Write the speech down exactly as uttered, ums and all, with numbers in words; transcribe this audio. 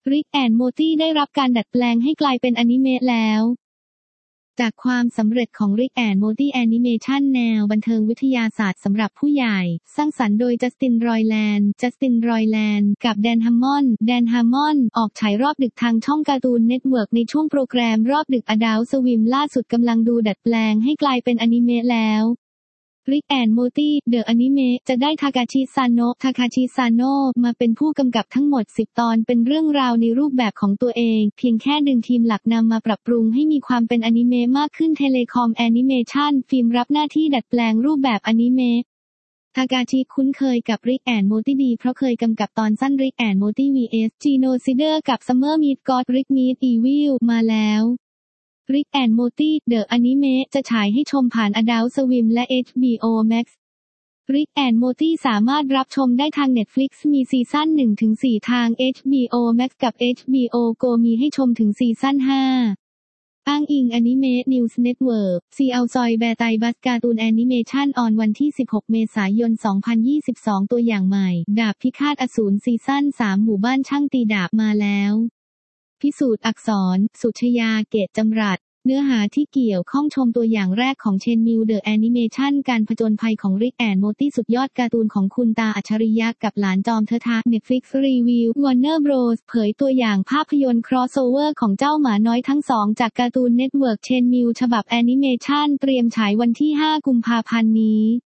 ริกแอนด์มอร์ตี้ได้รับการดัดแปลงให้กลายเป็นอนิเมะแล้วจากความสำเร็จของริกแอนด์มอร์ตี้แอนิเมชันแนวบันเทิงวิทยาศาสตร์สำหรับผู้ใหญ่สร้างสรรค์โดยจัสตินรอยแลนด์จัสตินรอยแลนด์กับแดนฮัมมอนด์แดนฮัมมอนด์ออกฉายรอบดึกทางช่องการ์ตูนเน็ตเวิร์กในช่วงโปรแกรมรอบดึกอดัลต์สวิมล่าสุดกำลังดูดัดแปลงให้กลายเป็นอนิเมะแล้วริกแอนด์มอร์ตี้เดอะอนิเมะจะได้ทากาชิซาโนะทาคาชิซาโนะมาเป็นผู้กำกับทั้งหมดสิบตอนเป็นเรื่องราวในรูปแบบของตัวเองเพียงแค่ดึงทีมหลักนำมาปรับปรุงให้มีความเป็นอนิเมะมากขึ้นเทเลคอมแอนิเมชันฟิล์มรับหน้าที่ดัดแปลงรูปแบบอนิเมะทากาชิคุ้นเคยกับริกแอนด์มอร์ตี้ดีเพราะเคยกำกับตอนสั้นริกแอนด์มอร์ตี้ วี เอส Genocider กับซัมเมอร์มีดก็อดริกมีดอีวิลมาแล้วริกแอนด์มอร์ตี้เดอะอนิเมะจะฉายให้ชมผ่าน Adult Swim และ เอช บี โอ Max ริกแอนด์มอร์ตี้สามารถรับชมได้ทาง Netflix มีซีซั่น หนึ่งถึงสี่ ทาง เอช บี โอ Max กับ เอช บี โอ Go มีให้ชมถึงซีซั่น ห้า อ้างอิงอนิเมะนิวส์เน็ตเวิร์กซีเอาซอยแบร์ไตบัสการ์ตูนแอนิเมชันออนวันที่สิบหกเมษายนสองพันยี่สิบสองตัวอย่างใหม่ดาบพิฆาตอสูรซีซั่นสามหมู่บ้านช่างตีดาบมาแล้วพิสูจน์อักษรสุชยาเกตจำรัดเนื้อหาที่เกี่ยวข้องชมตัวอย่างแรกของเชนมิวเดอะแอนิเมชันการผจญภัยของริกแอนด์มอร์ตี้สุดยอดการ์ตูนของคุณตาอัจฉริยะกับหลานจอมเทอะทะ Netflix รีวิว Warner Bros เผยตัวอย่างภาพยนตร์ crossover ของเจ้าหมาน้อยทั้งสองจากการ์ตูนเน็ตเวิร์กเชนมิวฉบับแอนิเมชันเตรียมฉายวันที่ห้ากุมภาพันธ์นี้